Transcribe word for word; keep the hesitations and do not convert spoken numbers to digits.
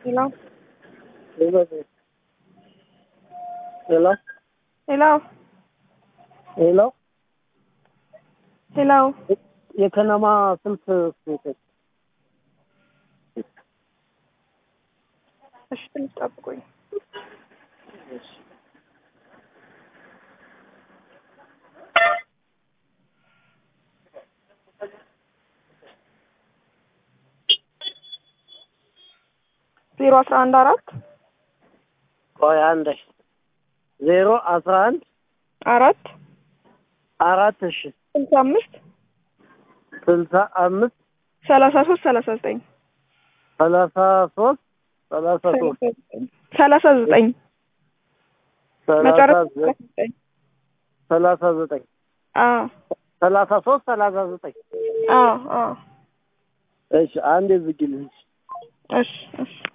Hello? Hello. Hello. Hello? Hello. Hello? የከነማ ስልክ ስልክ እሺ ትንሽ ጠብቁኝ። ዜሮ አስራ አንድ አራት ቆይ አንዴ ዜሮ አስራ አንድ አራት አራት እሺ ስልሳ አምስት ስልሳ አምስት ሰላሳ ሶስት ሰላሳ ዘጠኝ ሰላሳ ሶስት ሰላሳ ሶስት ሰላሳ ዘጠኝ መጨረሻ ዘጠኝ ሰላሳ ዘጠኝ አዎ ሰላሳ ሶስት ሰላሳ ዘጠኝ አዎ አዎ እሺ አንዴ ዝግልኝ እሺ እሺ